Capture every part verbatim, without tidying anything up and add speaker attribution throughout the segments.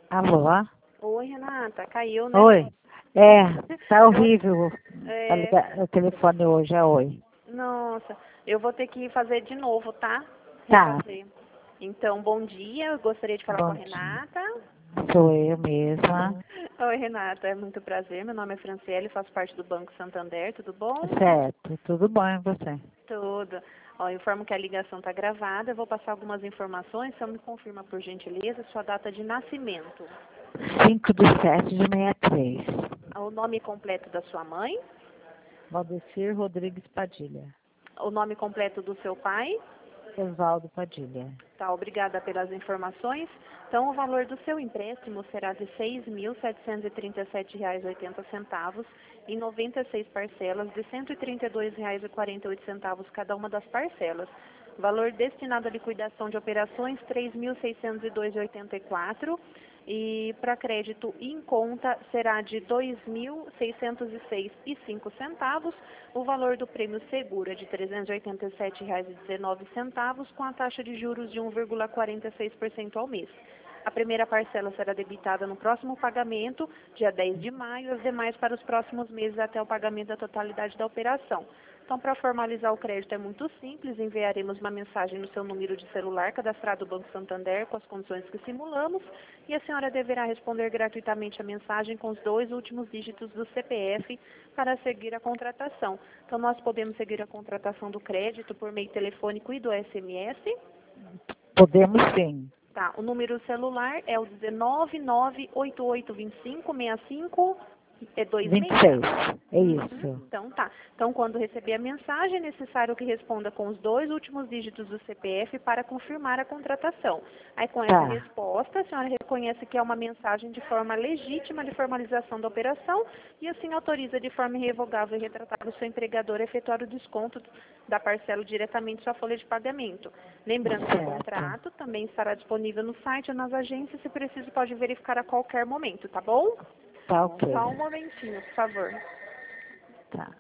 Speaker 1: Alô?
Speaker 2: Oi, Renata, caiu, né?
Speaker 1: Oi. É, tá horrível
Speaker 2: É,
Speaker 1: a liga- o telefone hoje, é oi.
Speaker 2: nossa, eu vou ter que fazer de novo, tá?
Speaker 1: Tá,
Speaker 2: Refazer. Então, bom dia, eu gostaria de falar com
Speaker 1: bom
Speaker 2: a
Speaker 1: dia.
Speaker 2: Renata.
Speaker 1: Sou eu mesma.
Speaker 2: Oi, Renata, é muito prazer, meu nome é Franciele, faço parte do Banco Santander, tudo bom?
Speaker 1: Certo, tudo bom e você?
Speaker 2: Tudo. Ó, eu informo que a ligação está gravada, eu vou passar algumas informações, só me confirma, por gentileza, sua data de nascimento.
Speaker 1: cinco de sete de sessenta e três.
Speaker 2: O nome completo da sua mãe,
Speaker 1: Valdecir Rodrigues Padilha.
Speaker 2: o nome completo do seu pai.
Speaker 1: Osvaldo Padilha.
Speaker 2: Tá, obrigada pelas informações. Então, o valor do seu empréstimo será de seis mil setecentos e trinta e sete reais e oitenta centavos em noventa e seis parcelas de cento e trinta e dois reais e quarenta e oito centavos cada uma das parcelas. Valor destinado à liquidação de operações três mil seiscentos e dois reais e oitenta e quatro centavos e para crédito em conta será de dois mil seiscentos e seis reais e cinco centavos. O valor do prêmio seguro é de trezentos e oitenta e sete reais e dezenove centavos com a taxa de juros de um vírgula quarenta e seis por cento ao mês. A primeira parcela será debitada no próximo pagamento, dia dez de maio, as demais para os próximos meses até o pagamento da totalidade da operação. Então, para formalizar o crédito é muito simples, enviaremos uma mensagem no seu número de celular cadastrado no Banco Santander com as condições que simulamos e a senhora deverá responder gratuitamente a mensagem com os dois últimos dígitos do C P F para seguir a contratação. Então, nós podemos seguir a contratação do crédito por meio telefônico e do S M S.
Speaker 1: Podemos sim.
Speaker 2: Tá, o número celular é o nove nove oito oito dois cinco seis cinco dois
Speaker 1: vinte e
Speaker 2: seis.
Speaker 1: seis. É
Speaker 2: Uhum.
Speaker 1: isso.
Speaker 2: Então tá. Então quando receber a mensagem, é necessário que responda com os dois últimos dígitos do C P F para confirmar a contratação. Aí com essa
Speaker 1: Tá.
Speaker 2: resposta, a senhora reconhece que é uma mensagem de forma legítima de formalização da operação e assim autoriza de forma irrevogável e retratável o seu empregador a efetuar o desconto da parcela diretamente em sua folha de pagamento. Lembrando que o
Speaker 1: Certo.
Speaker 2: contrato também estará disponível no site ou nas agências, se preciso pode verificar a qualquer momento, tá bom?
Speaker 1: Tá ok.
Speaker 2: Só um momentinho, por favor.
Speaker 1: Tá.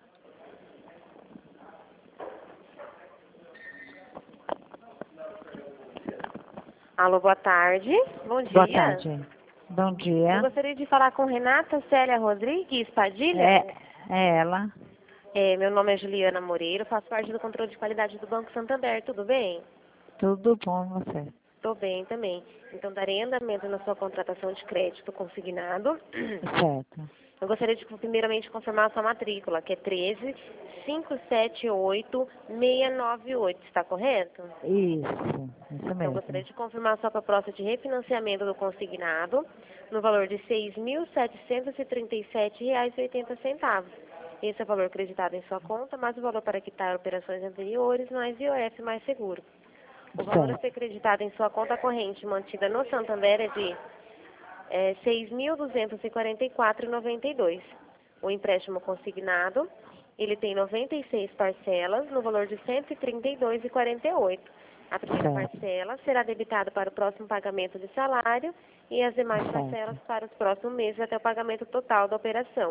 Speaker 2: Alô, boa tarde. Bom dia.
Speaker 1: Boa tarde. Bom
Speaker 2: Eu
Speaker 1: dia.
Speaker 2: gostaria de falar com Renata Célia Rodrigues Padilha.
Speaker 1: É, é ela.
Speaker 2: É, meu nome é Juliana Moreira, faço parte do controle de qualidade do Banco Santander, tudo bem?
Speaker 1: Tudo bom e você?
Speaker 2: Estou bem também. Então, darei andamento na sua contratação de crédito consignado.
Speaker 1: Certo.
Speaker 2: Eu gostaria de, primeiramente, confirmar a sua matrícula, que é treze cinco sete oito seis nove oito, está correto?
Speaker 1: Isso, isso
Speaker 2: Então, gostaria
Speaker 1: mesmo.
Speaker 2: de confirmar a sua proposta de refinanciamento do consignado no valor de seis mil setecentos e trinta e sete reais e oitenta centavos. Esse é o valor acreditado em sua conta, mais o valor para quitar operações anteriores, mais I O F mais seguro. O valor a
Speaker 1: Certo.
Speaker 2: ser acreditado em sua conta corrente mantida no Santander é de é, seis mil duzentos e quarenta e quatro reais e noventa e dois centavos. O empréstimo consignado, ele tem noventa e seis parcelas no valor de cento e trinta e dois reais e quarenta e oito centavos. A primeira
Speaker 1: Certo.
Speaker 2: parcela será debitada para o próximo pagamento de salário e as demais
Speaker 1: Certo.
Speaker 2: parcelas para os próximos meses até o pagamento total da operação.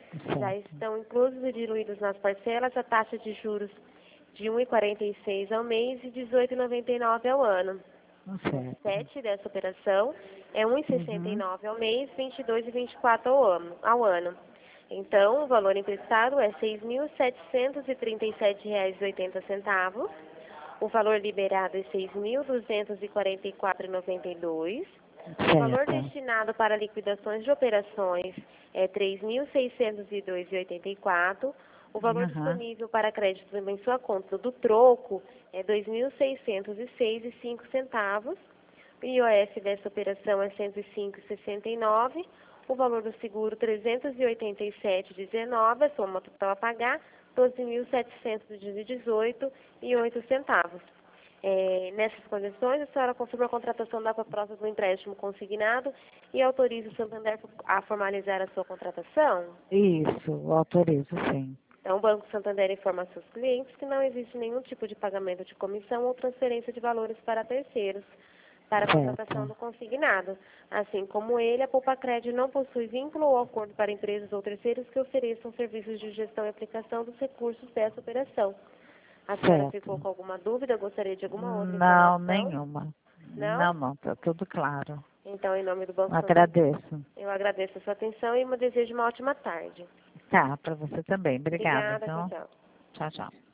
Speaker 2: Já
Speaker 1: Certo.
Speaker 2: estão inclusos e diluídos nas parcelas a taxa de juros de um vírgula quarenta e seis ao mês e dezoito vírgula noventa e nove ao ano. O
Speaker 1: Certo.
Speaker 2: sete dessa operação é um vírgula sessenta e
Speaker 1: Uhum.
Speaker 2: nove ao mês, vinte e dois vírgula vinte e quatro ao ano. Ao ano. Então, o valor emprestado é seis mil setecentos e trinta e sete reais e oitenta centavos. O valor liberado é seis mil duzentos e quarenta e quatro reais e noventa e dois centavos. O valor
Speaker 1: Certo.
Speaker 2: destinado para liquidações de operações é três mil seiscentos e dois reais e oitenta e quatro centavos. O valor
Speaker 1: Uhum.
Speaker 2: disponível para crédito em sua conta do troco é dois mil seiscentos e seis reais e cinco centavos. O I O F dessa operação é cento e cinco reais e sessenta e nove centavos. O valor do seguro trezentos e oitenta e sete reais e dezenove centavos. A soma total a pagar doze mil setecentos e dezoito reais e oito centavos. É, nessas condições, a senhora confirma a contratação da proposta do empréstimo consignado e autoriza o Santander a formalizar a sua contratação?
Speaker 1: Isso, autorizo sim.
Speaker 2: Então, o Banco Santander informa a seus clientes que não existe nenhum tipo de pagamento de comissão ou transferência de valores para terceiros para a contratação do
Speaker 1: Certo.
Speaker 2: consignado. Assim como ele, a Poupa-Crédito não possui vínculo ou acordo para empresas ou terceiros que ofereçam serviços de gestão e aplicação dos recursos dessa operação. A senhora ficou
Speaker 1: Certo.
Speaker 2: com alguma dúvida? Gostaria de alguma outra
Speaker 1: Não,
Speaker 2: informação?
Speaker 1: nenhuma.
Speaker 2: Não?
Speaker 1: Não, não, tá tudo claro.
Speaker 3: Então, em nome do Banco
Speaker 1: Agradeço.
Speaker 3: eu agradeço a sua atenção e desejo uma ótima tarde.
Speaker 1: Tá, para você também. Obrigada.
Speaker 3: Obrigada,
Speaker 1: Então,
Speaker 3: tchau, tchau.
Speaker 1: tchau, tchau.